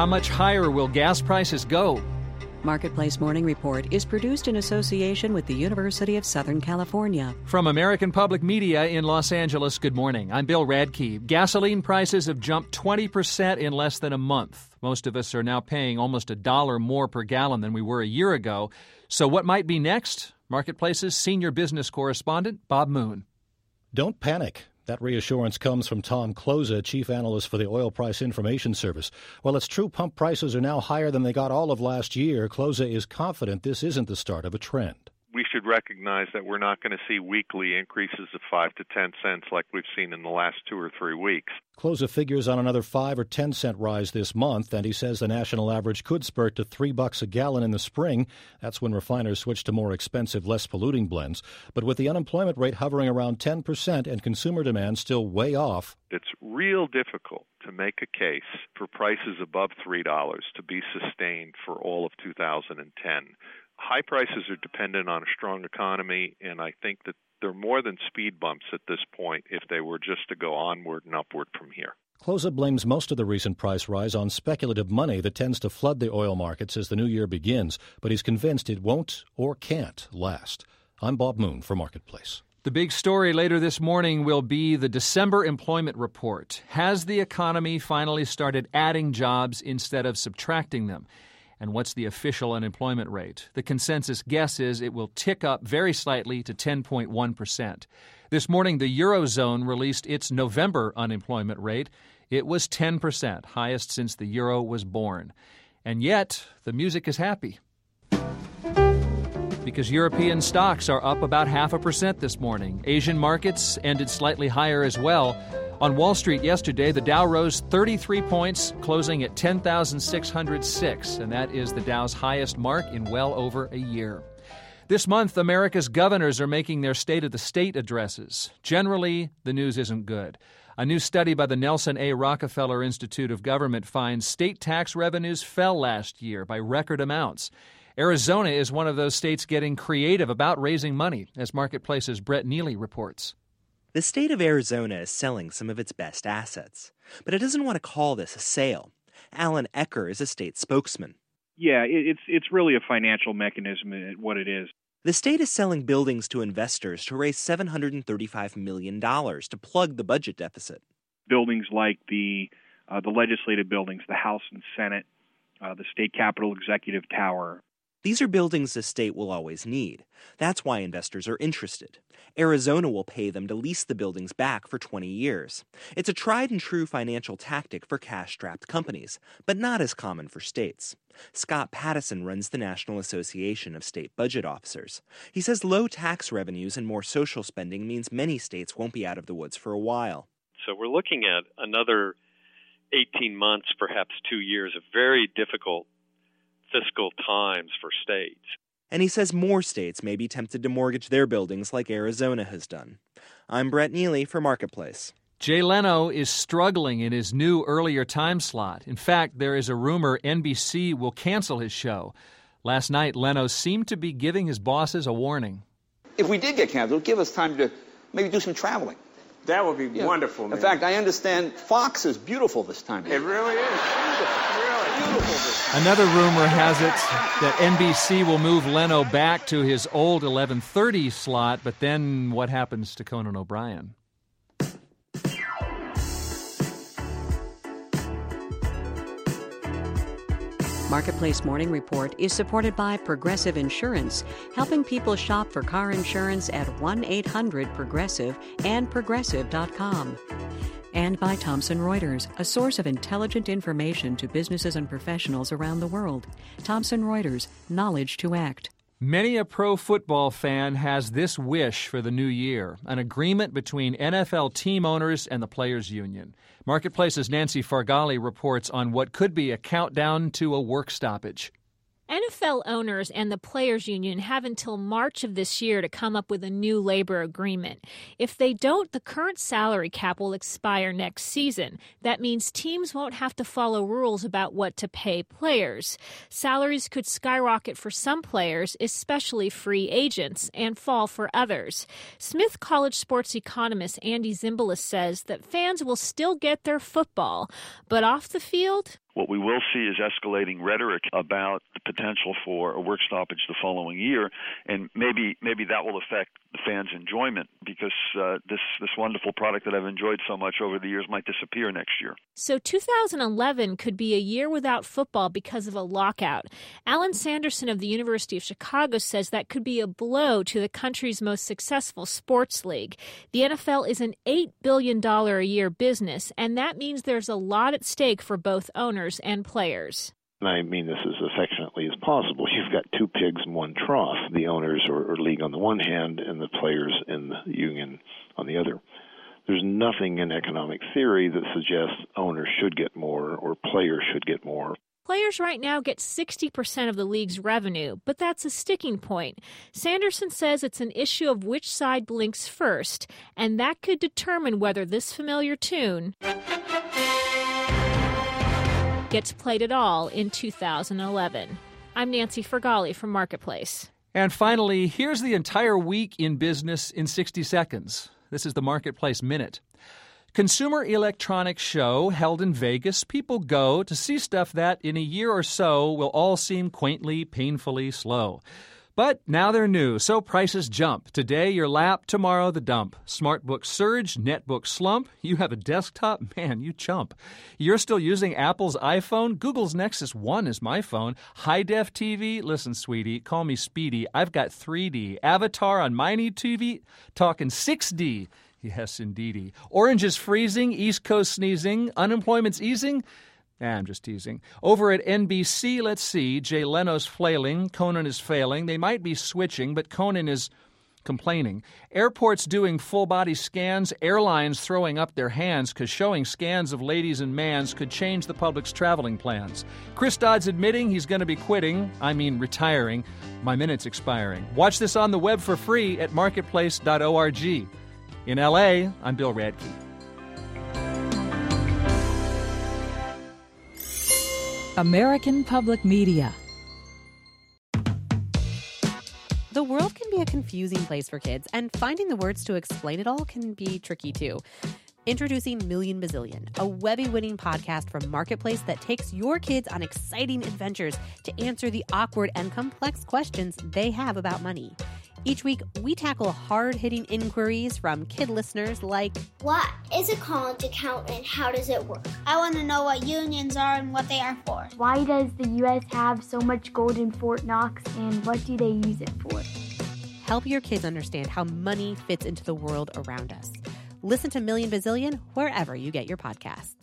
How much higher will gas prices go? Marketplace Morning Report is produced in association with the University of Southern California. From American Public Media in Los Angeles, good morning. I'm Bill Radke. Gasoline prices have jumped 20% in less than a month. Most of us are now paying almost $1 more per gallon than we were a year ago. So what might be next? Marketplace's senior business correspondent, Bob Moon. Don't panic. That reassurance comes from Tom Kloza, chief analyst for the Oil Price Information Service. While it's true pump prices are now higher than they got all of last year, Kloza is confident this isn't the start of a trend. We should recognize that we're not going to see weekly increases of 5 to 10 cents like we've seen in the last 2 or 3 weeks. Kloza figures on another 5 or 10 cent rise this month, and he says the national average could spurt to $3 a gallon in the spring. That's when refiners switch to more expensive, less polluting blends. But with the unemployment rate hovering around 10% and consumer demand still way off, it's real difficult to make a case for prices above $3 to be sustained for all of 2010. High prices are dependent on a strong economy, and I think that they're more than speed bumps at this point if they were just to go onward and upward from here. Kloza blames most of the recent price rise on speculative money that tends to flood the oil markets as the new year begins, but he's convinced it won't or can't last. I'm Bob Moon for Marketplace. The big story later this morning will be the December employment report. Has the economy finally started adding jobs instead of subtracting them? And what's the official unemployment rate? The consensus guess is it will tick up very slightly to 10.1%. This morning, the Eurozone released its November unemployment rate. It was 10%, highest since the euro was born. And yet, the music is happy. Because European stocks are up about 0.5% this morning. Asian markets ended slightly higher as well. On Wall Street yesterday, the Dow rose 33 points, closing at 10,606, and that is the Dow's highest mark in well over a year. This month, America's governors are making their State of the State addresses. Generally, the news isn't good. A new study by the Nelson A. Rockefeller Institute of Government finds state tax revenues fell last year by record amounts. Arizona is one of those states getting creative about raising money, as Marketplace's Brett Neely reports. The state of Arizona is selling some of its best assets, but it doesn't want to call this a sale. Alan Ecker is a state spokesman. Yeah, it's really a financial mechanism, what it is. The state is selling buildings to investors to raise $735 million to plug the budget deficit. Buildings like the legislative buildings, the House and Senate, the state capitol executive tower. These are buildings the state will always need. That's why investors are interested. Arizona will pay them to lease the buildings back for 20 years. It's a tried-and-true financial tactic for cash-strapped companies, but not as common for states. Scott Pattison runs the National Association of State Budget Officers. He says low tax revenues and more social spending means many states won't be out of the woods for a while. So we're looking at another 18 months, perhaps 2 years of very difficult fiscal times for states. And he says more states may be tempted to mortgage their buildings like Arizona has done. I'm Brett Neely for Marketplace. Jay Leno is struggling in his new earlier time slot. In fact, there is a rumor NBC will cancel his show. Last night, Leno seemed to be giving his bosses a warning. If we did get canceled, give us time to maybe do some traveling. That would be wonderful, man. In fact, I understand Fox is beautiful this time. It really is. Another rumor has it that NBC will move Leno back to his old 11:30 slot, but then what happens to Conan O'Brien? Marketplace Morning Report is supported by Progressive Insurance, helping people shop for car insurance at 1-800-PROGRESSIVE and Progressive.com. And by Thomson Reuters, a source of intelligent information to businesses and professionals around the world. Thomson Reuters, knowledge to act. Many a pro football fan has this wish for the new year, an agreement between NFL team owners and the Players Union. Marketplace's Nancy Fargali reports on what could be a countdown to a work stoppage. NFL owners and the Players Union have until March of this year to come up with a new labor agreement. If they don't, the current salary cap will expire next season. That means teams won't have to follow rules about what to pay players. Salaries could skyrocket for some players, especially free agents, and fall for others. Smith College sports economist Andy Zimbalist says that fans will still get their football, but off the field, What we will see is escalating rhetoric about the potential for a work stoppage the following year, and maybe that will affect the fans' enjoyment because this wonderful product that I've enjoyed so much over the years might disappear next year. So 2011 could be a year without football because of a lockout. Alan Sanderson of the University of Chicago says that could be a blow to the country's most successful sports league. The NFL is an $8 billion a year business, and that means there's a lot at stake for both owners and players. And I mean this as affectionately as possible. You've got two pigs in one trough, the owners or league on the one hand and the players and the union on the other. There's nothing in economic theory that suggests owners should get more or players should get more. Players right now get 60% of the league's revenue, but that's a sticking point. Sanderson says it's an issue of which side blinks first, and that could determine whether this familiar tune gets played at all in 2011. I'm Nancy Fergali from Marketplace. And finally, here's the entire week in business in 60 seconds. This is the Marketplace Minute. Consumer Electronics Show held in Vegas. People go to see stuff that in a year or so will all seem quaintly, painfully slow. But now they're new, so prices jump. Today, your lap, tomorrow, the dump. SmartBook surge, netbook slump. You have a desktop? Man, you chump. You're still using Apple's iPhone? Google's Nexus 1 is my phone. High-def TV? Listen, sweetie, call me Speedy. I've got 3D. Avatar on my new TV? Talking 6D. Yes, indeedy. Orange is freezing, East Coast sneezing, unemployment's easing. I'm just teasing. Over at NBC, let's see, Jay Leno's flailing, Conan is failing. They might be switching, but Conan is complaining. Airports doing full-body scans, airlines throwing up their hands because showing scans of ladies and mans could change the public's traveling plans. Chris Dodd's admitting he's going to be retiring. My minute's expiring. Watch this on the web for free at marketplace.org. In L.A., I'm Bill Radke. American Public Media. The world can be a confusing place for kids, and finding the words to explain it all can be tricky too. Introducing Million Bazillion, a Webby-winning podcast from Marketplace that takes your kids on exciting adventures to answer the awkward and complex questions they have about money. Each week, we tackle hard-hitting inquiries from kid listeners like, what is a college account and how does it work? I want to know what unions are and what they are for. Why does the U.S. have so much gold in Fort Knox and what do they use it for? Help your kids understand how money fits into the world around us. Listen to Million Bazillion wherever you get your podcasts.